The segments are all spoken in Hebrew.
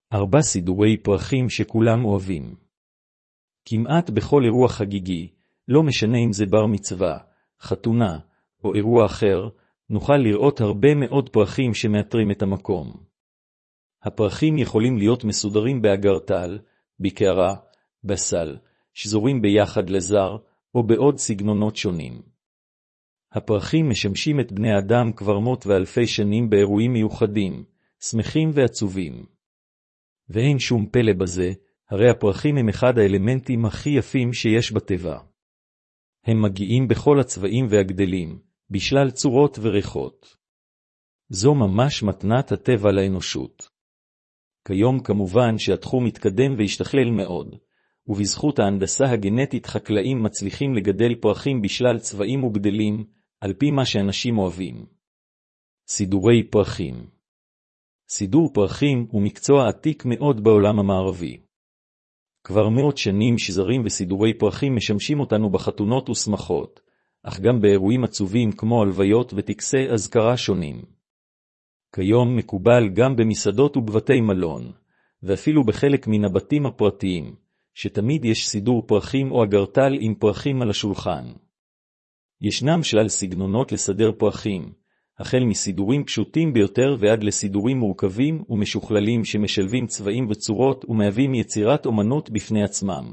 4 סידורי פרחים שכולם אוהבים. כמעט בכל אירוע חגיגי, לא משנה אם זה בר מצווה, חתונה, או אירוע אחר, נוכל לראות הרבה מאוד פרחים שמאתרים את המקום. הפרחים יכולים להיות מסודרים באגרטל, בקערה, בסל, שזורים ביחד לזר, או בעוד סגנונות שונים. הפרחים משמשים את בני אדם כבר מאות ואלפי שנים באירועים מיוחדים, שמחים ועצובים. ואין שום פלא בזה, הרי הפרחים הם אחד האלמנטים הכי יפים שיש בטבע. הם מגיעים בכל הצבעים והגדלים, בשלל צורות וריחות. זו ממש מתנת הטבע לאנושות. כיום כמובן שהתחום מתקדם והשתכלל מאוד, ובזכות ההנדסה הגנטית חקלאים מצליחים לגדל פרחים בשלל צבעים וגדלים, על פי מה שאנשים אוהבים. סידורי פרחים. סידור פרחים הוא מקצוע עתיק מאוד בעולם המערבי. כבר מאות שנים שזרים וסידורי פרחים משמשים אותנו בחתונות ושמחות, אך גם באירועים עצובים כמו הלוויות וטקסי אזכרה שונים. כיום מקובל גם במסעדות ובבתי מלון, ואפילו בחלק מן הבתים הפרטיים, שתמיד יש סידור פרחים או אגרטל עם פרחים על השולחן. ישנם שלל סגנונות לסדר פרחים, החל מסידורים פשוטים ביותר ועד לסידורים מורכבים ומשוכללים שמשלבים צבעים וצורות ומהווים יצירת אומנות בפני עצמם.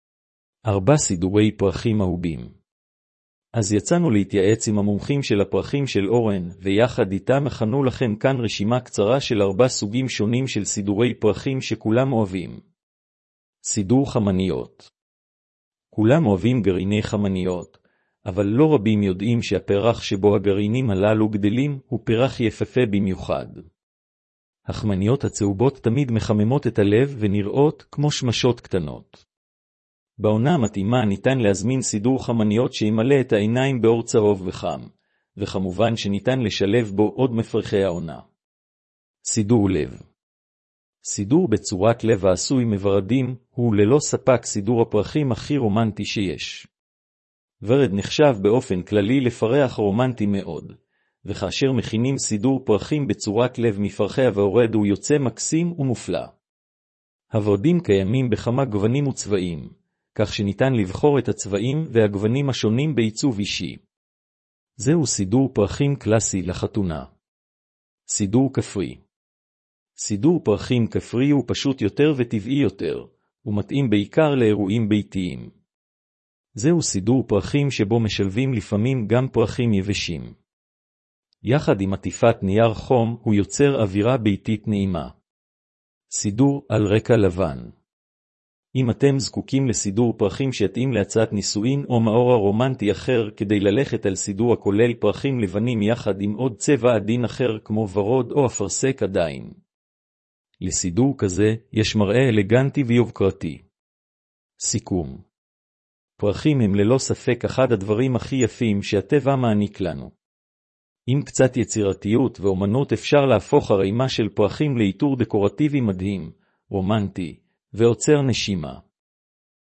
4 סידורי פרחים אהובים. אז יצאנו להתייעץ עם המומחים של הפרחים של אורן, ויחד איתם הכנו לכם כאן רשימה קצרה של 4 סוגים שונים של סידורי פרחים שכולם אוהבים. סידור חמניות. כולם אוהבים גרעיני חמניות, אבל לא רבים יודעים שהפרח שבו הגרעינים הללו גדלים הוא פרח יפהפה במיוחד. החמניות הצהובות תמיד מחממות את הלב ונראות כמו שמשות קטנות. בעונה המתאימה ניתן להזמין סידור חמניות שימלא את העיניים באור צהוב וחם, וכמובן שניתן לשלב בו עוד מפרחי העונה. סידור לב. סידור בצורת לב העשוי מוורדים הוא ללא ספק סידור הפרחים הכי רומנטי שיש. ורד נחשב באופן כללי לפרח רומנטי מאוד, וכאשר מכינים סידור פרחים בצורת לב מפרחי הורד הוא יוצא מקסים ומופלא. הוורדים קיימים בכמה גוונים וצבעים, כך שניתן לבחור את הצבעים והגוונים השונים בעיצוב אישי. זהו סידור פרחים קלאסי לחתונה. סידור כפרי. סידור פרחים כפרי הוא פשוט יותר וטבעי יותר, ומתאים בעיקר לאירועים ביתיים. זהו סידור פרחים שבו משלבים לפעמים גם פרחים יבשים. יחד עם עטיפת נייר חום הוא יוצר אווירה ביתית נעימה. סידור על רקע לבן. אם אתם זקוקים לסידור פרחים שיתאים להצעת נישואין או מאורע רומנטי אחר כדי ללכת על סידור הכולל פרחים לבנים יחד עם עוד צבע עדין אחר כמו ורוד או אפרסק עדיין. לסידור כזה יש מראה אלגנטי ויוקרתי. סיכום. פרחים הם ללא ספק אחד הדברים הכי יפים שהטבע מעניק לנו. עם קצת יצירתיות ואומנות אפשר להפוך ערימה של פרחים לאיתור דקורטיבי מדהים, רומנטי, ועוצר נשימה.